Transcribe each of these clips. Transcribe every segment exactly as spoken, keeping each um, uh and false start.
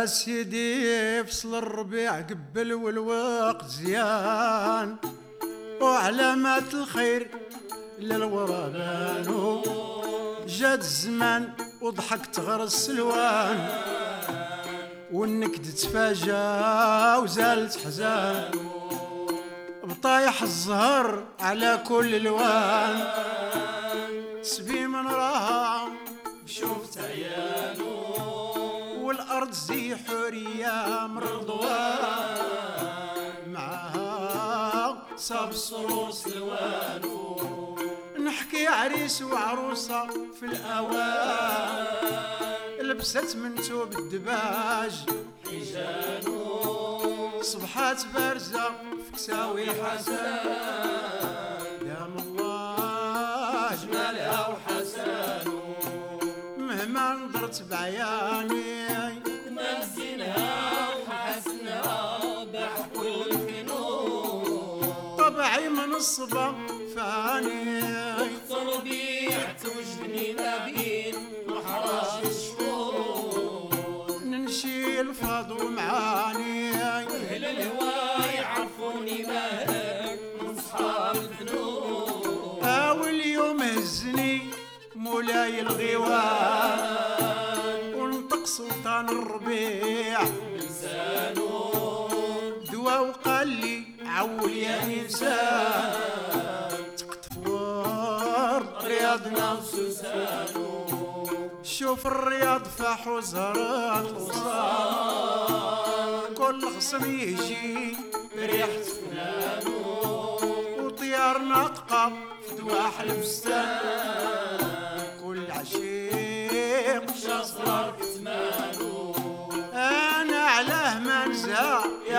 سيدي فصل الربيع قبل والوقت زيان وعلامات الخير للوربان جاد الزمان وضحك تغر السلوان والنكد تفاجا وزالت حزان بطايح الزهر على كل الوان سبي من راها شوفت عيانو والارض زي حوريه من رضوان معاها صاب السرور سلوانو نحكي عريس وعروسه في الاوان لبست من توب الدباج حجانو صبحات بارزه في كساوي حسان دام الله جمالها وحسانو مهما نظرت بعياني ما زينها وحسنها بحكو الفنون طبعي من الصبا فاني ربيع توجدني نبيل محراج الشهور نمشي الفاض ومعاني اهل الهوى يعرفوني مالك من صحاب الفنون او اليوم هزني مولاي الغيوان ونطق سلطان الربيع لسانو دوا وقال لي عول يا انسان تقطفور رياضنا وسوسانو شوف الرياض فاح وزهرات وصار كل خصم يجي بريحة فلانو وطيار ناطقة في دواح البستان كل عشيق شصرار كتمانو انا علاه ما نزهى يا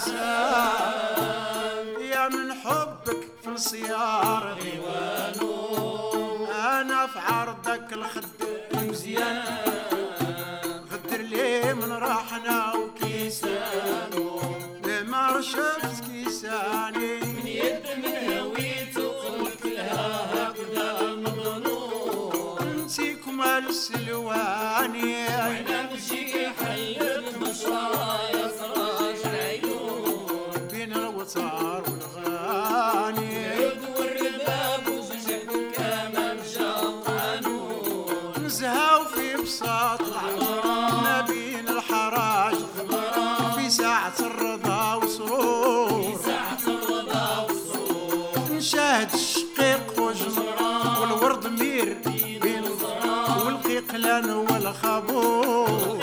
حسان يا من حبك في الصيار غيوانو انا في عرضك الخد مزيان غدر لي من راحنا وكيسانو ما شفت كيساني من يد من هويت وقلت لها هكذا المظنون انتي كمال السلواني واحنا نمشي حلت مشرايا سراج العيون بين الوتار والغاني يدور الرباب وجهك كمان جاقانون نزهاو في بساط ما بين الحراج في ساعة الرضا وسرور ساعة الرضا والسرور نشاهد الشقيق وجمر والورد مير بين والقيقلان والخابور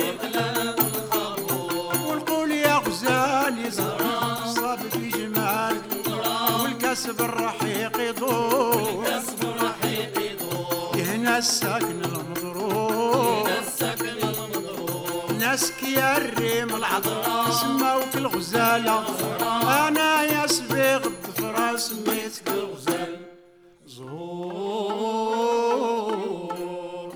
ونقول يا غزال يزهر صاب في جمالك والكسب الرحيق يدور كسب الرحيق يدور هنا الساكن المضروب السكن المضروب ناسك يا الريم العذراء سماوك الغزالة أنا يا سبيغ الضفرة سميتك الغزال زهور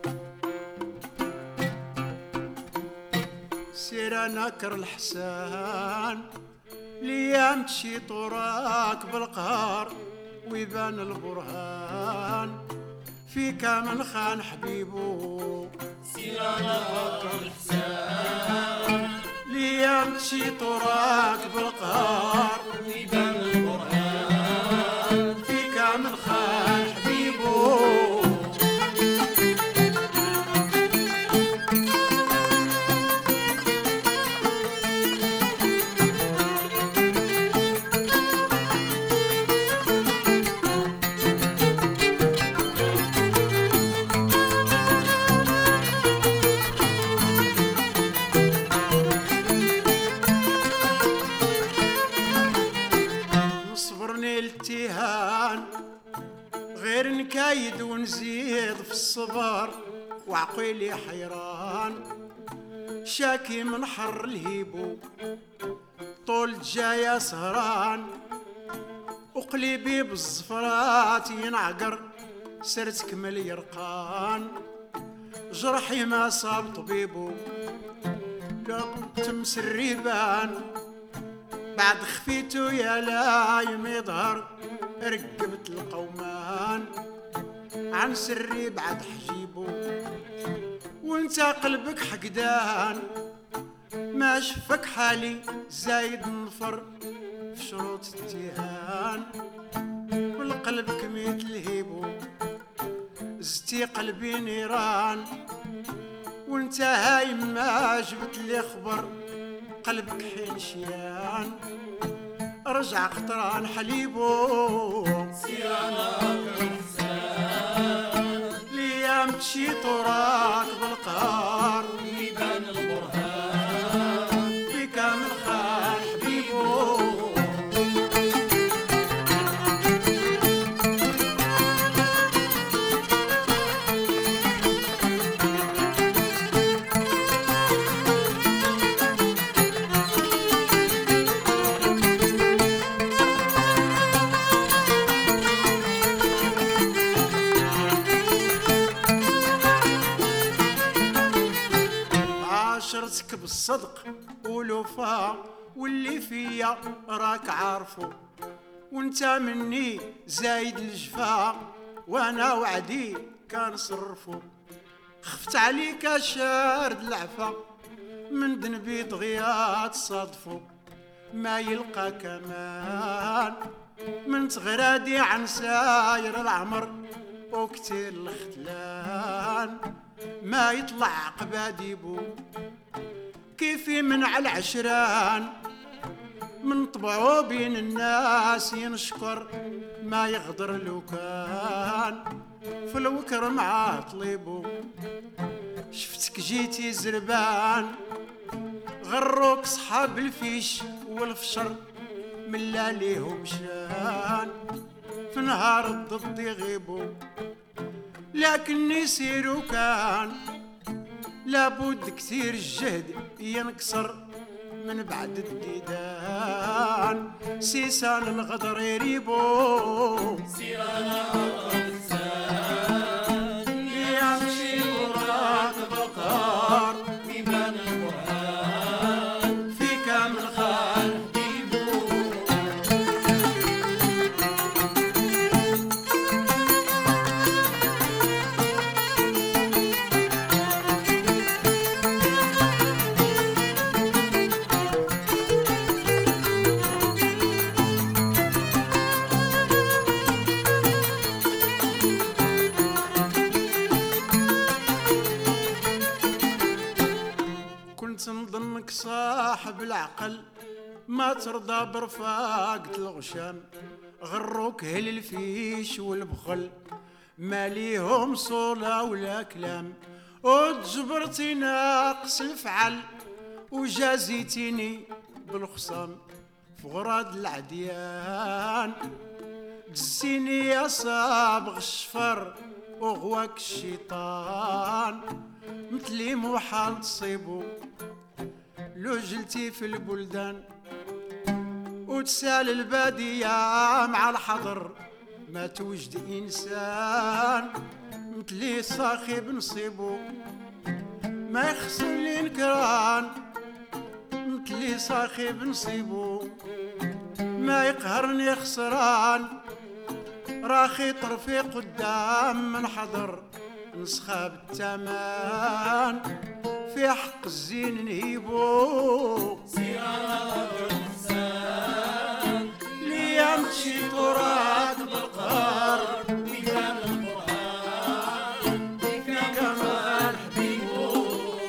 سير نكر الحسان ليام تشي طراك بالقهر ويبان البرهان فيك من خان حبيبو سيرانا فكر الحسان ليام تشي طراك بالقهر ويبان البرهان فيك من خان حبيبو صبرني التهان غير نكايد ونزيد في الصبر وعقيلي حيران شاكي من حر الهيبو طول جاية سهران وقلبي بالزفرات ينعقر سرت كمل يرقان جرحي ما صاب طبيبو لا تمس الريبان بعد خفيتو يا لايم يظهر رقبت القومان عن سري بعد حجيبو وانت قلبك حقدان ما شفك حالي زايد نفر في شروط التيهان، والقلب كميت الهيبو زتي قلبي نيران، وانت هاي ما جبت لي خبر قلبك حين شيان، رجع قطران حليبو سيانا الحسان ليام تشي طراك بالقهر يبان البرهان بك من خان حبيبو. عاشرتك بالصدق والوفاء واللي فيا راك عارفو، وانت مني زايد الجفا وانا وعدي كان صرفو، خفت عليك شارد العفا من ذنبي طغيات صادفو، ما يلقى كمان من تغرادي عن ساير العمر وكتير الختلان، ما يطلع قباديبو كيفي من على العشران، من طبعو بين الناس ينشكر ما يغدر لو كان في الوكر مع طليبو، شفتك جيتي زربان غروك صحاب الفيش والفشر من لا ليهم شان، في نهار الضد يغيبو لكن يسيرو كان، لابد كثير الجهد ينكسر من بعد الديدان، سيسان الغدر يريبو سيانا الحسان يمشي وراك بقار يبان البرهان فيك من خان حبيبو. كنت نظنك صاحب العقل ما ترضى برفاقة الغشام، غروك هل الفيش والبخل ما ليهم صولة ولا كلام، وتجبرتي ناقص الفعل وجازيتيني بالخصام في غراد العديان، دزيني يا صابغ الشفر وغواك الشيطان، مثلي محال تصيبو لو جلتي في البلدان، وتسال البادية مع الحضر ما توجد إنسان، مثلي صاخب نصيبو ما يخسر لي نكران، مثلي صاخب نصيبو ما يقهرني خسران، راخي طرفي قدام من حضر نسخة بالتمان، في حق الزين نهيبو سيانا الحسان ليام تشي طراك بالقهر يبان البرهان فيك كمان حبيبو.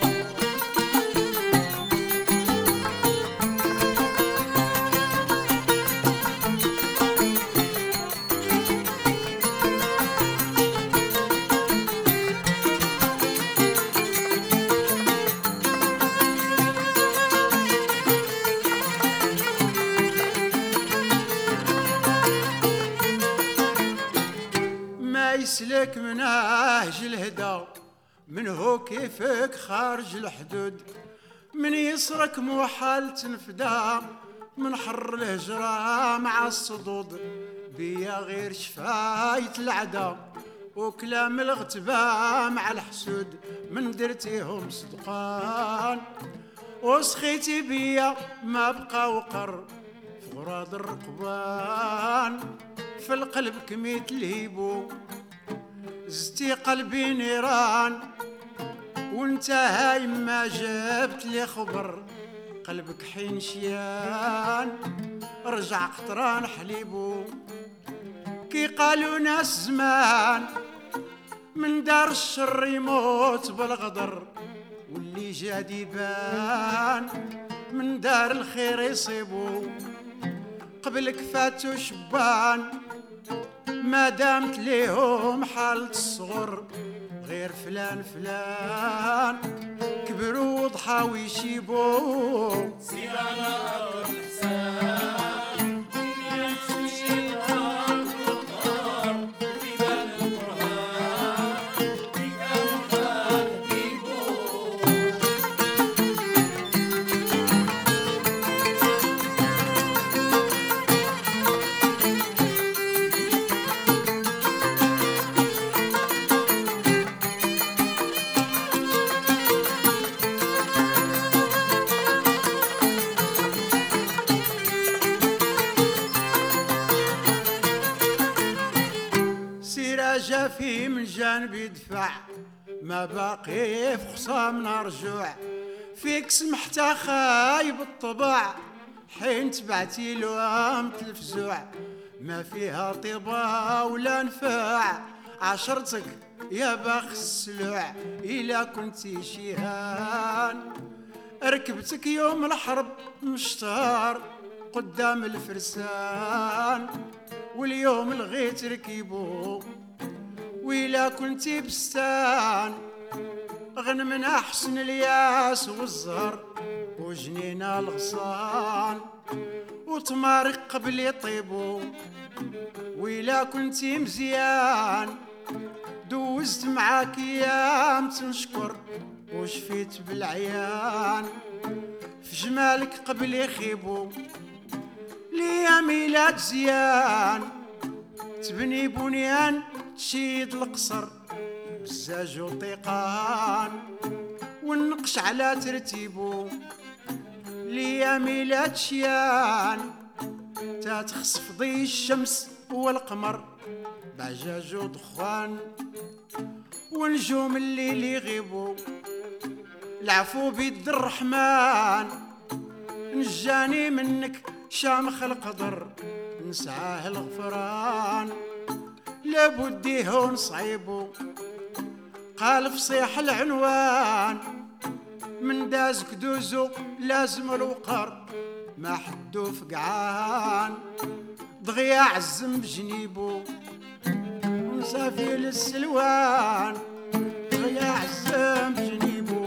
ما يسلك مناهج الهدى من هو كيفك خارج الحدود، من يسرك محال تنفدا من حر الهجرة مع الصدود، بيا غير شفاية العدا وكلام الغتبة مع الحسود، من درتيهم صدقان وسخيتي بيا ما بقى وقر في غراد الرقبان، في القلب كميت الهيبو زتي قلبي نيران، وانت هاي ما جبت لي خبر قلبك حين شيان رجع قطران حليبو كي قالوا ناس زمان من دار الشر يموت بالغدر واللي جا ديبان من دار الخير يصيبو قبلك فاتوا شبان ما دامت ليهم حالة الصغر غير فلان فلان كبروا وضحاو يشيبو سيرانا الإحسان دنيا تمشي الأرض والنار بيبان القرآن بك أمثال بيبو جا فيه من جانب يدفع ما باقي في خصامنا رجوع فيك سمحت خايب الطبع حين تبعتي لوام الفزوع ما فيها طيبة ولا نفاع عشرتك يا باخ السلوع إلا كنتي شيهان ركبتك يوم الحرب مشتار قدام الفرسان واليوم لغيت ركيبو وإلا كنتي بستان غنم أحسن الياس والزهر وجنينا الغصان وتمارق قبل يطيبو وإلا كنتي مزيان دوزت معاك ايام تنشكر وشفيت بالعيان في جمالك قبل يخيبو ليا ميلاد زيان تبني بنيان تشيد القصر بزاج وطيقان والنقش على ترتيبو ليا ميلاد شيان تاتخسف ضي الشمس والقمر بعجاج ودخان ونجوم الليل يغيبو العفو بيد الرحمن نجاني منك شامخ القدر نسعاه الغفران لابد هون صعيبو قال فصيح العنوان من داز كدوزو لازم الوقر ما حدو فقعان ضغيا عزم بجنيبو ونسافي للسلوان ضغيا عزم بجنيبو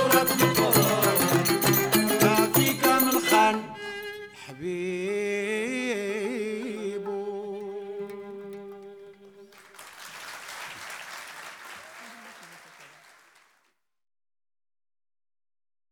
حبيب